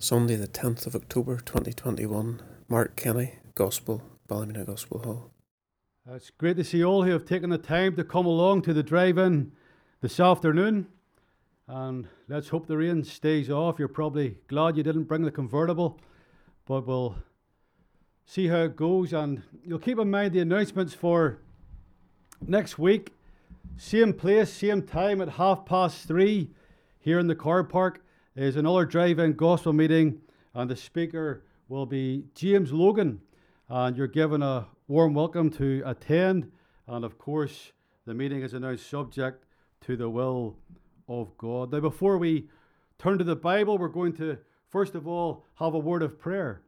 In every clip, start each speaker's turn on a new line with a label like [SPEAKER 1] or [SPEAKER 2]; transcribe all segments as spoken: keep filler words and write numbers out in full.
[SPEAKER 1] Sunday the tenth of October twenty twenty-one, Mark Kenny, Gospel, Ballymena Gospel Hall.
[SPEAKER 2] It's great to see all who have taken the time to come along to the drive-in this afternoon. And let's hope the rain stays off. You're probably glad you didn't bring the convertible, but we'll see how it goes. And you'll keep in mind the announcements for next week. Same place, same time at half past three here in the car park is another drive-in gospel meeting, and the speaker will be James Logan. And you're given a warm welcome to attend. And of course, the meeting is announced subject to the will of God. Now, before we turn to the Bible, we're going to first of all have a word of prayer.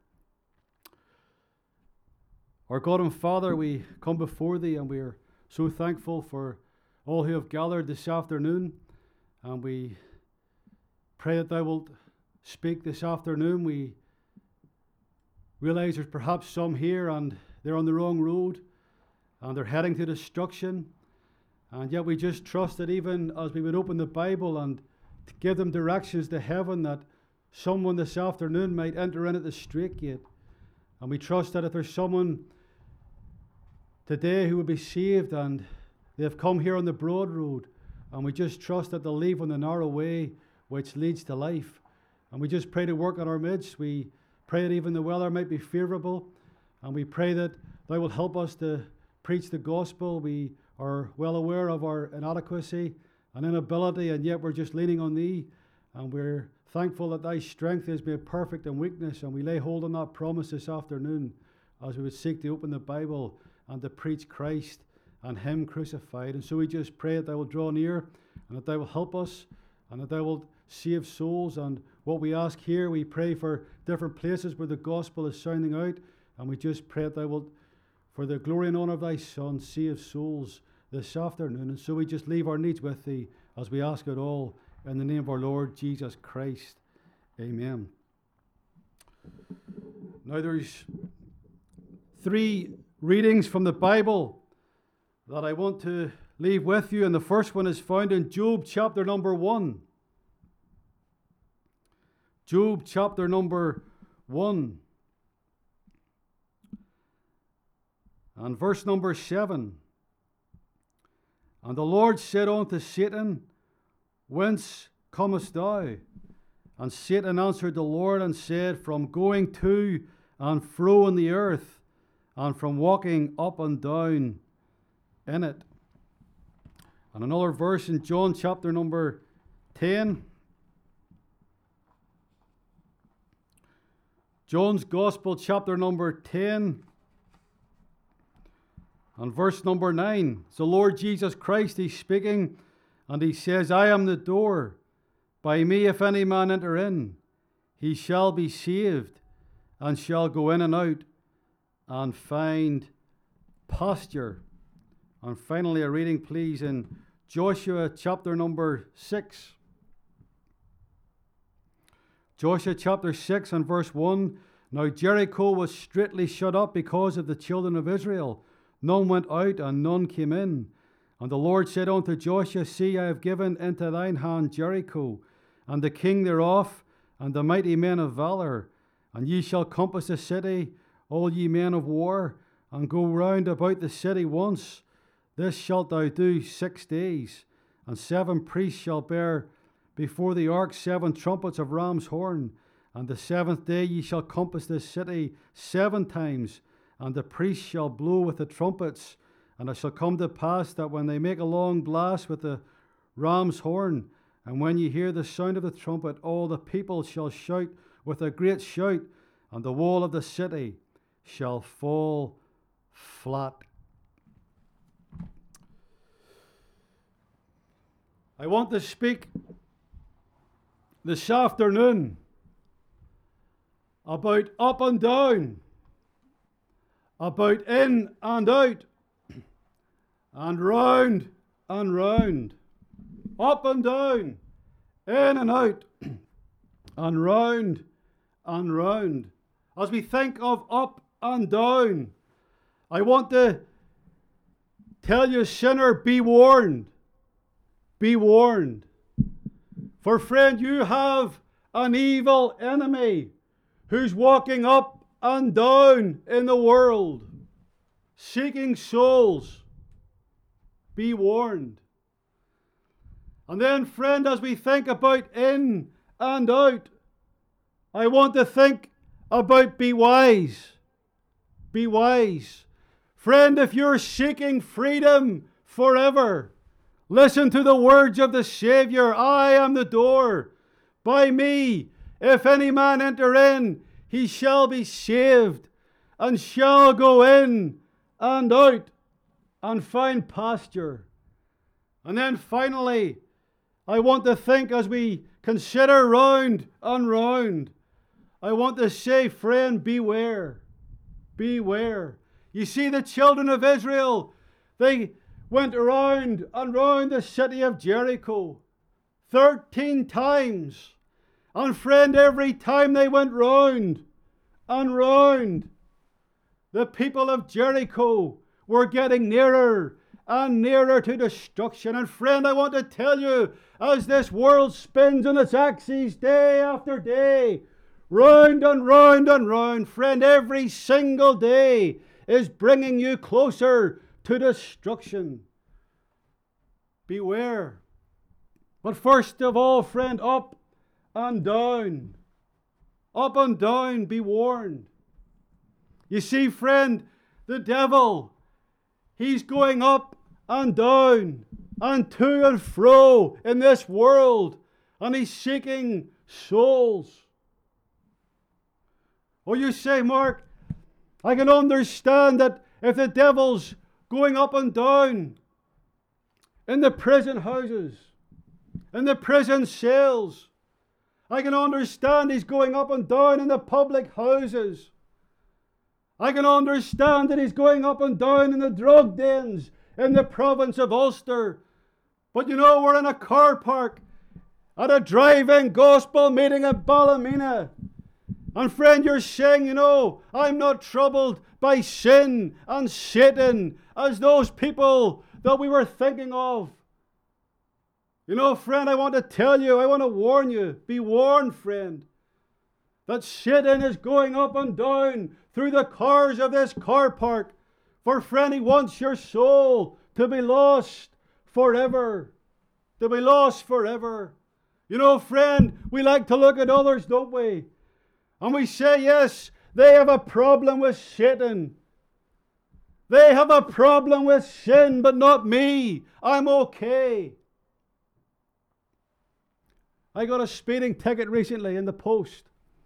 [SPEAKER 2] Our God and Father, we come before Thee, and we are so thankful for all who have gathered this afternoon. And we pray that Thou wilt speak this afternoon. We realize there's perhaps some here and they're on the wrong road and they're heading to destruction. And yet we just trust that even as we would open the Bible and to give them directions to heaven, that someone this afternoon might enter in at the straight gate. And we trust that if there's someone today who will be saved and they have come here on the broad road, and we just trust that they'll leave on the narrow way which leads to life. And we just pray to work in our midst. We pray that even the weather might be favourable, and we pray that Thou will help us to preach the gospel. We are well aware of our inadequacy and inability, and yet we're just leaning on Thee, and we're thankful that Thy strength is made perfect in weakness, and we lay hold on that promise this afternoon as we would seek to open the Bible and to preach Christ and Him crucified. And so we just pray that Thou will draw near, and that Thou will help us, and that Thou will save souls. And what we ask here, we pray for different places where the gospel is sounding out, and we just pray that Thou wilt, for the glory and honour of Thy Son, save souls this afternoon. And so we just leave our needs with Thee as we ask it all in the name of our Lord Jesus Christ. Amen. Now there's three readings from the Bible that I want to leave with you, and the first one is found in Job chapter number one. Job chapter number one and verse number seven. And the Lord said unto Satan, Whence comest thou? And Satan answered the Lord and said, From going to and fro in the earth, and from walking up and down in it. And another verse in John chapter number ten. John's Gospel chapter number ten and verse number nine. It's the Lord Jesus Christ, He's speaking, and He says, I am the door. By me if any man enter in, he shall be saved, and shall go in and out, and find pasture. And finally, a reading, please, in Joshua chapter number six. Joshua chapter six and verse one. Now Jericho was straitly shut up because of the children of Israel. None went out and none came in. And the Lord said unto Joshua, See, I have given into thine hand Jericho, and the king thereof, and the mighty men of valour. And ye shall compass the city, all ye men of war, and go round about the city once. This shalt thou do six days. And seven priests shall bear before the ark seven trumpets of ram's horn. And the seventh day ye shall compass this city seven times. And the priests shall blow with the trumpets. And it shall come to pass that when they make a long blast with the ram's horn, and when ye hear the sound of the trumpet, all the people shall shout with a great shout, and the wall of the city shall fall flat. I want to speak this afternoon about up and down, about in and out, and round and round, up and down, in and out, and round and round. As we think of up and down, I want to tell you, sinner, be warned. Be warned. For friend, you have an evil enemy who's walking up and down in the world, seeking souls. Be warned. And then, friend, as we think about in and out, I want to think about be wise. Be wise. Friend, if you're seeking freedom forever, listen to the words of the Savior. I am the door. By me, if any man enter in, he shall be saved, and shall go in and out and find pasture. And then finally, I want to think as we consider round and round, I want to say, friend, beware. Beware. You see, the children of Israel, they went around and round the city of Jericho thirteen times. And friend, every time they went round and round, the people of Jericho were getting nearer and nearer to destruction. And friend, I want to tell you, as this world spins on its axis day after day, round and round and round, friend, every single day is bringing you closer to destruction. Beware. But first of all, friend, up and down. Up and down, be warned. You see, friend, the devil, he's going up and down and to and fro in this world, and he's seeking souls. Or you say, Mark, I can understand that if the devil's going up and down in the prison houses, in the prison cells, I can understand he's going up and down in the public houses. I can understand that he's going up and down in the drug dens in the province of Ulster. But you know, we're in a car park at a drive-in gospel meeting in Ballymena. And friend, you're saying, you know, I'm not troubled by sin and Satan as those people that we were thinking of. You know, friend, I want to tell you, I want to warn you, be warned, friend, that Satan is going up and down through the cars of this car park. For friend, he wants your soul to be lost forever. To be lost forever. You know, friend, we like to look at others, don't we? And we say, yes, they have a problem with Satan. They have a problem with sin, but not me. I'm okay. I got a speeding ticket recently in the post.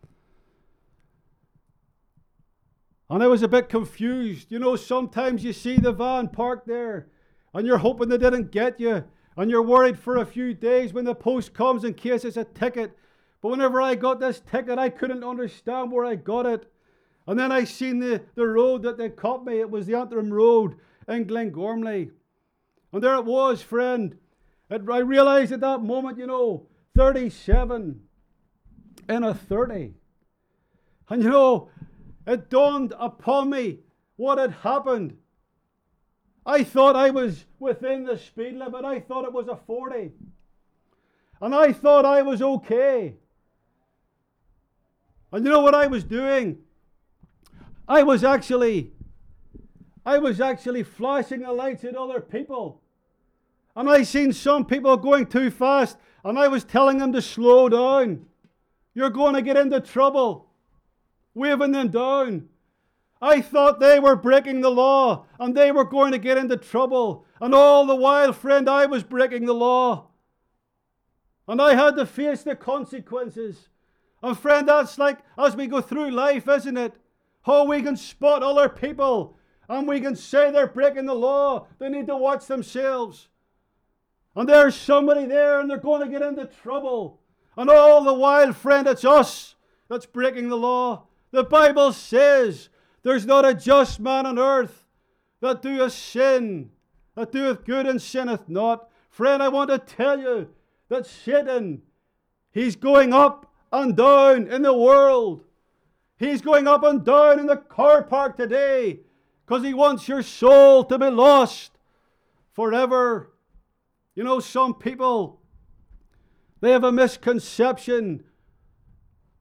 [SPEAKER 2] And I was a bit confused. You know, sometimes you see the van parked there and you're hoping they didn't get you. And you're worried for a few days when the post comes in case it's a ticket. But whenever I got this ticket, I couldn't understand where I got it. And then I seen the, the road that they caught me. It was the Antrim Road in Glengormley. And there it was, friend. It, I realized at that moment, you know, thirty-seven in a thirty. And you know, it dawned upon me what had happened. I thought I was within the speed limit. I thought it was a forty. And I thought I was okay. And you know what I was doing? I was actually, I was actually flashing the lights at other people. And I seen some people going too fast, and I was telling them to slow down. You're going to get into trouble. Waving them down. I thought they were breaking the law, and they were going to get into trouble. And all the while, friend, I was breaking the law. And I had to face the consequences. And friend, that's like as we go through life, isn't it? How we can spot other people and we can say they're breaking the law. They need to watch themselves. And there's somebody there and they're going to get into trouble. And all the while, friend, it's us that's breaking the law. The Bible says there's not a just man on earth that doeth sin, that doeth good and sinneth not. Friend, I want to tell you that Satan, he's going up and down in the world. He's going up and down in the car park today because he wants your soul to be lost forever. You know, some people, they have a misconception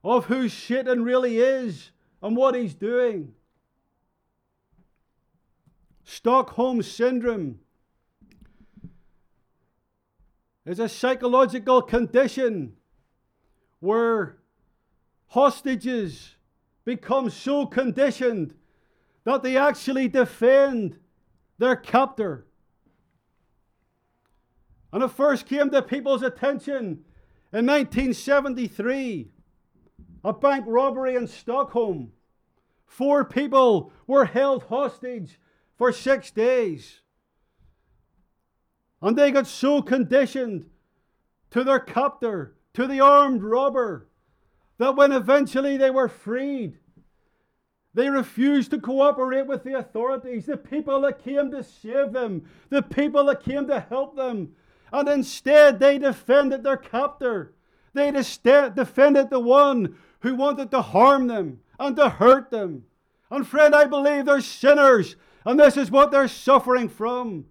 [SPEAKER 2] of who Satan really is and what he's doing. Stockholm Syndrome is a psychological condition where hostages become so conditioned that they actually defend their captor. And it first came to people's attention in nineteen seventy-three, a bank robbery in Stockholm. Four people were held hostage for six days. And they got so conditioned to their captor, to the armed robber, that when eventually they were freed, they refused to cooperate with the authorities, the people that came to save them, the people that came to help them. And instead they defended their captor. They defended the one who wanted to harm them and to hurt them. And friend, I believe they're sinners, and this is what they're suffering from.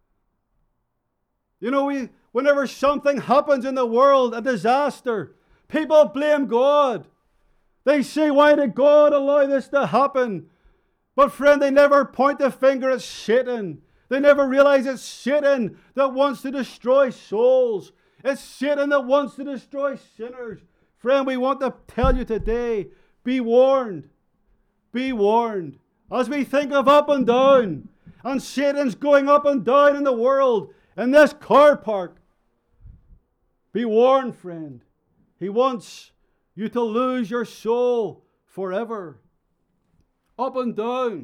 [SPEAKER 2] You know, we, whenever something happens in the world, a disaster, people blame God. They say, why did God allow this to happen? But friend, they never point the finger at Satan. They never realize it's Satan that wants to destroy souls. It's Satan that wants to destroy sinners. Friend, we want to tell you today, be warned. Be warned. As we think of up and down, and Satan's going up and down in the world, in this car park, be warned, friend. He wants you to lose your soul forever. Up and down.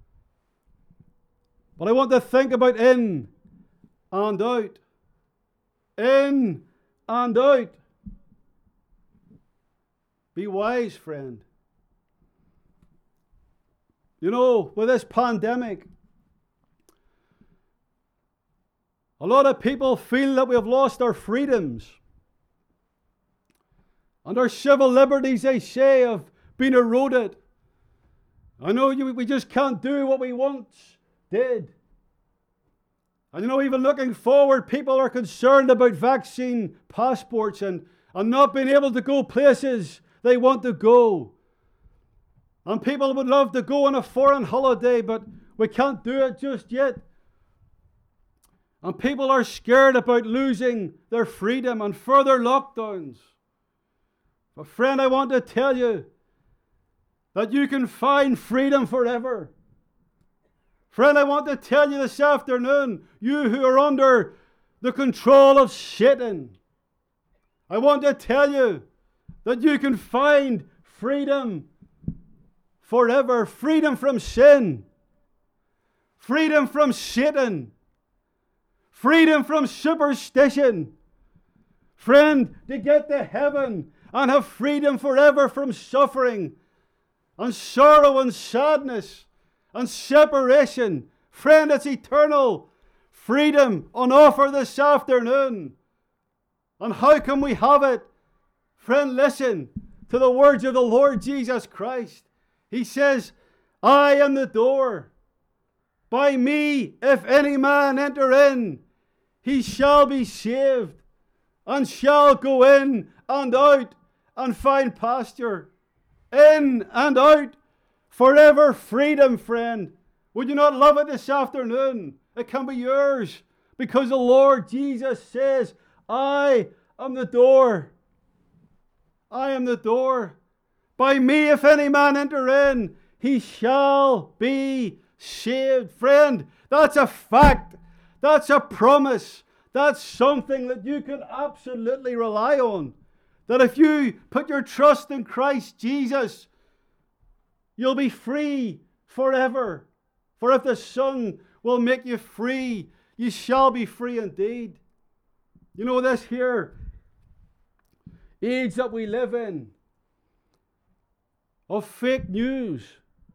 [SPEAKER 2] But I want to think about in and out. In and out. Be wise, friend. You know, with this pandemic, a lot of people feel that we have lost our freedoms. And our civil liberties, they say, have been eroded. I know you, we just can't do what we once did. And you know, even looking forward, people are concerned about vaccine passports and, and not being able to go places they want to go. And people would love to go on a foreign holiday, but we can't do it just yet. And people are scared about losing their freedom and further lockdowns. But friend, I want to tell you that you can find freedom forever. Friend, I want to tell you this afternoon, you who are under the control of Satan, I want to tell you that you can find freedom forever. Freedom from sin. Freedom from Satan. Freedom from superstition. Friend, to get to heaven and have freedom forever from suffering and sorrow and sadness and separation. Friend, it's eternal freedom on offer this afternoon. And how can we have it? Friend, listen to the words of the Lord Jesus Christ. He says, I am the door. By me, if any man enter in, he shall be saved, and shall go in and out and find pasture. In and out. Forever freedom, friend. Would you not love it this afternoon? It can be yours, because the Lord Jesus says, I am the door. I am the door. By me, if any man enter in, he shall be saved. Friend, that's a fact. That's a promise. That's something that you can absolutely rely on. That if you put your trust in Christ Jesus, you'll be free forever. For if the Son will make you free, you shall be free indeed. You know, this here age that we live in, of fake news,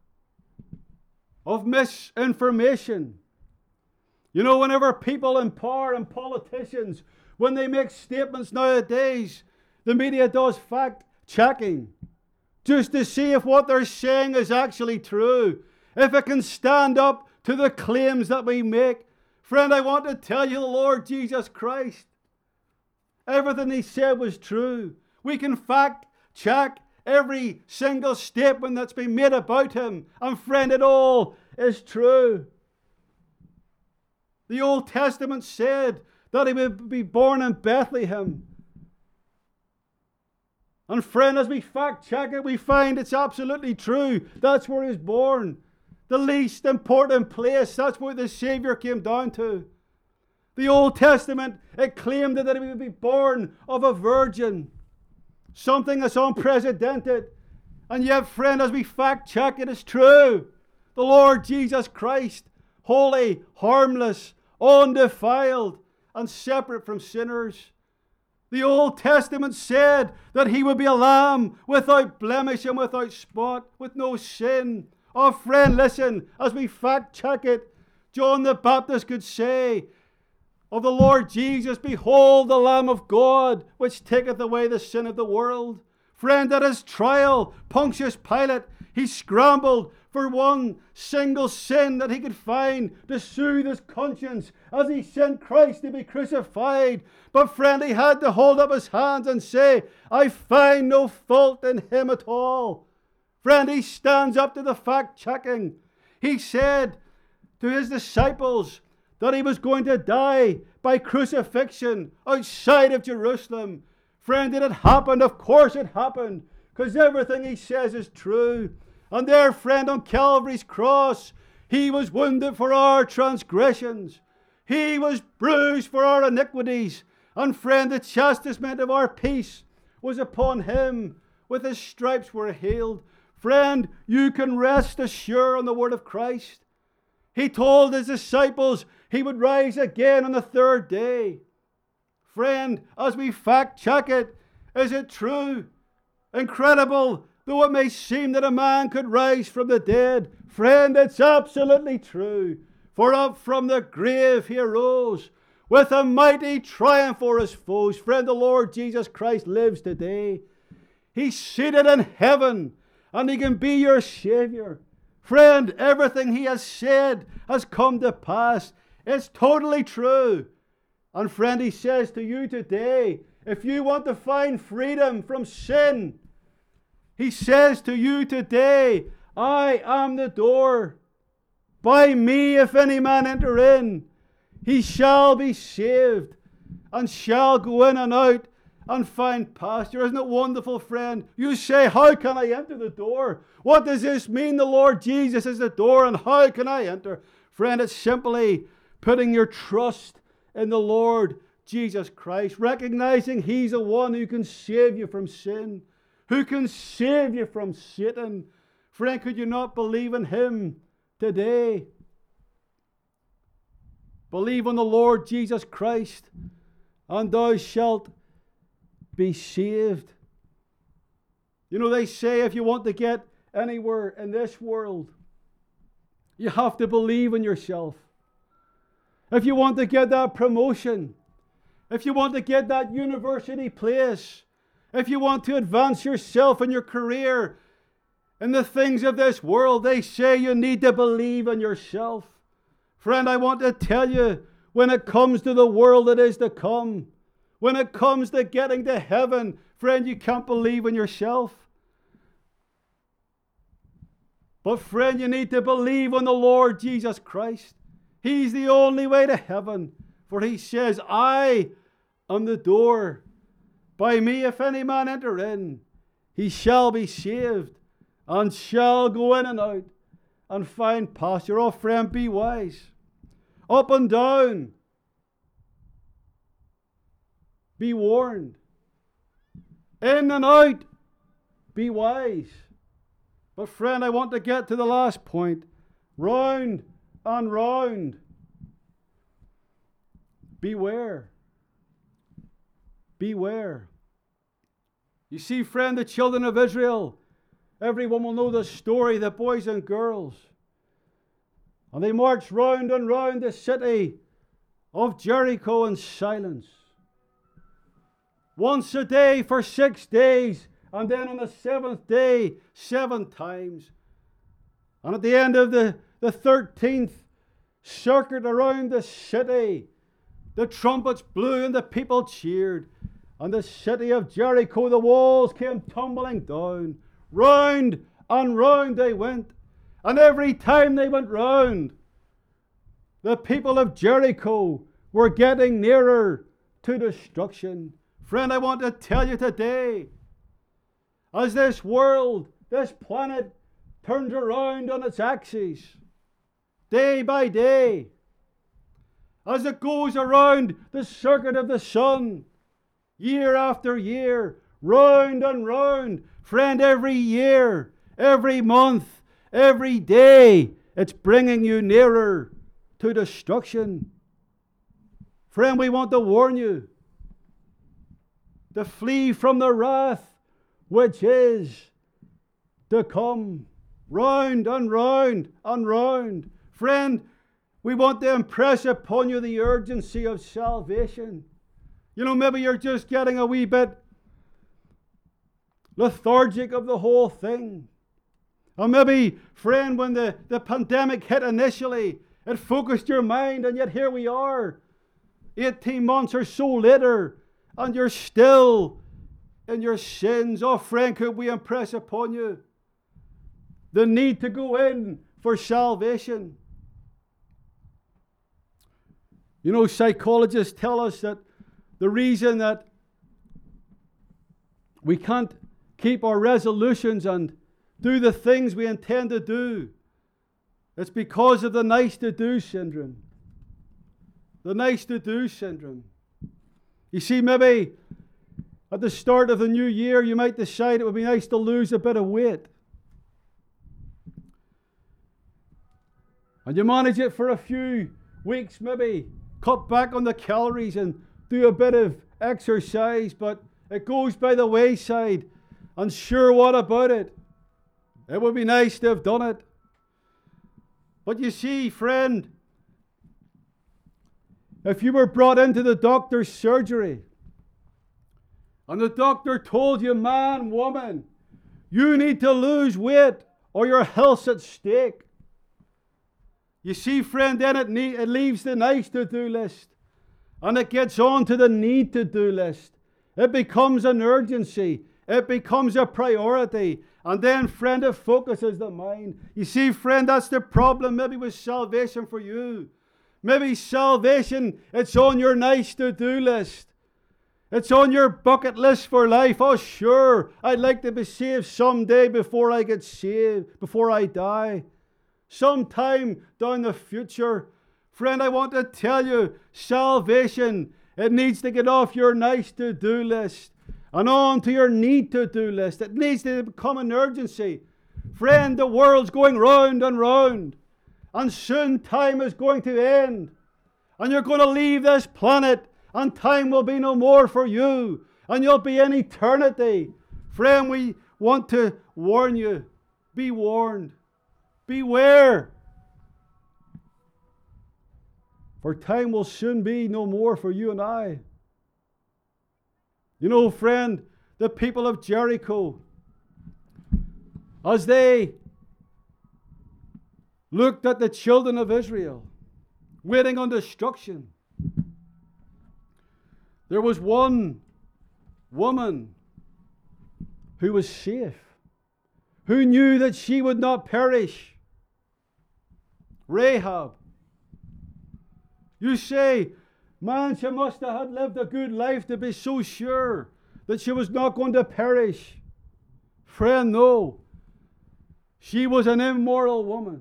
[SPEAKER 2] of misinformation. You know, whenever people in power and politicians, when they make statements nowadays, the media does fact checking just to see if what they're saying is actually true, if it can stand up to the claims that we make. Friend, I want to tell you, the Lord Jesus Christ, everything he said was true. We can fact check every single statement that's been made about him. And friend, it all is true. The Old Testament said that he would be born in Bethlehem. And friend, as we fact check it, we find it's absolutely true. That's where he was born. The least important place. That's where the Savior came down to. The Old Testament, it claimed that he would be born of a virgin. Something that's unprecedented. And yet, friend, as we fact check it, it's true. The Lord Jesus Christ, holy, harmless, undefiled, and separate from sinners. The Old Testament said that he would be a lamb without blemish and without spot, with no sin. Oh, friend, listen, as we fact check it, John the Baptist could say of the Lord Jesus, behold the Lamb of God, which taketh away the sin of the world. Friend, at his trial, Pontius Pilate, he scrambled for one single sin that he could find to soothe his conscience as he sent Christ to be crucified. But friend, he had to hold up his hands and say, I find no fault in him at all. Friend, he stands up to the fact checking. He said to his disciples that he was going to die by crucifixion outside of Jerusalem. Friend, did it happen? Of course it happened, because everything he says is true. And there, friend, on Calvary's cross, he was wounded for our transgressions. He was bruised for our iniquities. And friend, the chastisement of our peace was upon him. With his stripes were healed. Friend, you can rest assured on the word of Christ. He told his disciples he would rise again on the third day. Friend, as we fact check it, is it true? Incredible though it may seem that a man could rise from the dead, friend, it's absolutely true. For up from the grave he arose with a mighty triumph for his foes. Friend, the Lord Jesus Christ lives today. He's seated in heaven, and he can be your Savior. Friend, everything he has said has come to pass. It's totally true. And friend, he says to you today, if you want to find freedom from sin, he says to you today, I am the door. By me, if any man enter in, he shall be saved, and shall go in and out and find pasture. Isn't it wonderful, friend? You say, how can I enter the door? What does this mean? The Lord Jesus is the door, and how can I enter? Friend, it's simply putting your trust in the Lord Jesus Christ, recognizing he's the one who can save you from sin, who can save you from Satan. Friend, could you not believe in him today? Believe on the Lord Jesus Christ, and thou shalt be saved. You know, they say if you want to get anywhere in this world, you have to believe in yourself. If you want to get that promotion, if you want to get that university place, if you want to advance yourself in your career, in the things of this world, they say you need to believe in yourself. Friend, I want to tell you, when it comes to the world that is to come, when it comes to getting to heaven, friend, you can't believe in yourself. But friend, you need to believe on the Lord Jesus Christ. He's the only way to heaven. For he says, I am the door. By me, if any man enter in, he shall be saved, and shall go in and out, and find pasture. Oh, friend, be wise. Up and down. Be warned. In and out. Be wise. But friend, I want to get to the last point. Round and round. Beware. Beware. You see, friend, the children of Israel, everyone will know the story, the boys and girls. And they marched round and round the city of Jericho in silence. Once a day for six days, and then on the seventh day, seven times. And at the end of the, the thirteenth circuit around the city, the trumpets blew and the people cheered. And the city of Jericho, the walls came tumbling down. round and round they went. And every time they went round, the people of Jericho were getting nearer to destruction. Friend, I want to tell you today, as this world, this planet turns around on its axis, day by day, as it goes around the circuit of the sun, year after year, round and round, friend, every year, every month, every day, it's bringing you nearer to destruction. Friend, we want to warn you to flee from the wrath which is to come, round and round and round. Friend, we want to impress upon you the urgency of salvation. You know, maybe you're just getting a wee bit lethargic of the whole thing. Or maybe, friend, when the, the pandemic hit initially, it focused your mind, and yet here we are, eighteen months or so later, and you're still in your sins. Oh, friend, could we impress upon you the need to go in for salvation? You know, psychologists tell us that the reason that we can't keep our resolutions and do the things we intend to do, it's because of the nice to do syndrome. The nice to do syndrome. You see, maybe at the start of the new year, you might decide it would be nice to lose a bit of weight. And you manage it for a few weeks, maybe cut back on the calories and do a bit of exercise, but it goes by the wayside. And sure, what about it? It would be nice to have done it. But you see, friend, if you were brought into the doctor's surgery and the doctor told you, man, woman, you need to lose weight or your health's at stake. You see, friend, then it, need, it leaves the nice to do list and it gets on to the need to do list. It becomes an urgency. It becomes a priority. And then, friend, it focuses the mind. You see, friend, that's the problem maybe with salvation for you. Maybe salvation, it's on your nice to-do list. It's on your bucket list for life. Oh, sure, I'd like to be saved someday before I get saved, before I die. Sometime down the future. Friend, I want to tell you, salvation, it needs to get off your nice to-do list and on to your need to-do list. It needs to become an urgency. Friend, the world's going round and round. And soon time is going to end. And you're going to leave this planet. And time will be no more for you. And you'll be in eternity. Friend, we want to warn you. Be warned. Beware. For time will soon be no more for you and I. You know, friend, the people of Jericho, as they looked at the children of Israel, waiting on destruction, there was one woman who was safe, who knew that she would not perish. Rahab. You say, man, she must have had lived a good life to be so sure that she was not going to perish. Friend, no. She was an immoral woman.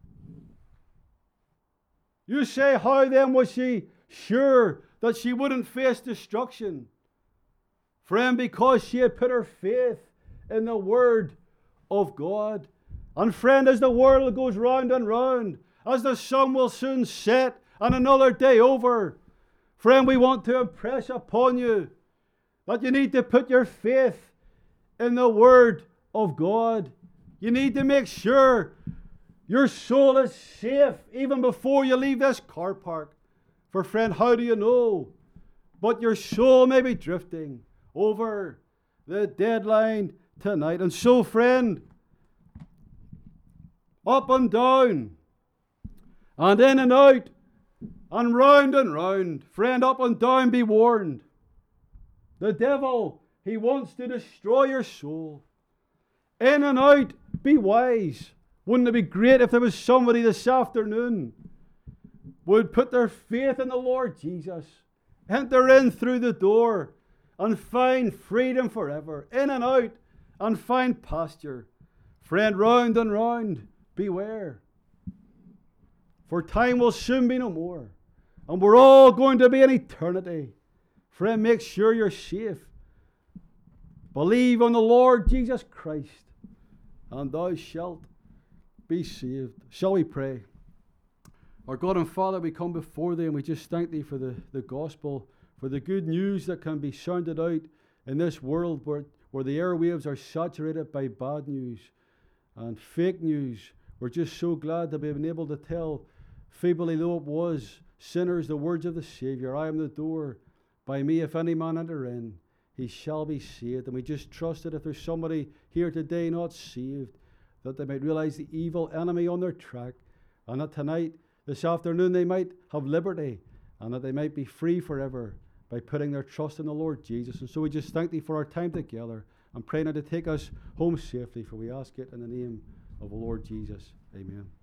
[SPEAKER 2] You say, how then was she sure that she wouldn't face destruction? Friend, because she had put her faith in the Word of God. And friend, as the world goes round and round, as the sun will soon set and another day over, friend, we want to impress upon you that you need to put your faith in the Word of God. You need to make sure your soul is safe even before you leave this car park. For friend, how do you know? But your soul may be drifting over the deadline tonight. And so, friend, up and down, and in and out, and round and round, friend, up and down, be warned. The devil, he wants to destroy your soul. In and out, be wise. Wouldn't it be great if there was somebody this afternoon would put their faith in the Lord Jesus, enter in through the door and find freedom forever, in and out, and find pasture. Friend, round and round, beware. For time will soon be no more, and we're all going to be in eternity. Friend, make sure you're safe. Believe on the Lord Jesus Christ, and thou shalt be saved. Shall we pray? Our God and Father, we come before Thee and we just thank Thee for the, the gospel, for the good news that can be sounded out in this world where, where the airwaves are saturated by bad news and fake news. We're just so glad that we've been able to tell, feebly though it was, sinners the words of the Saviour. I am the door. By me, if any man enter in, he shall be saved. And we just trust that if there's somebody here today not saved, that they might realize the evil enemy on their track, and that tonight, this afternoon, they might have liberty, and that they might be free forever by putting their trust in the Lord Jesus. And so we just thank Thee for our time together, and pray now to take us home safely, for we ask it in the name of the Lord Jesus. Amen.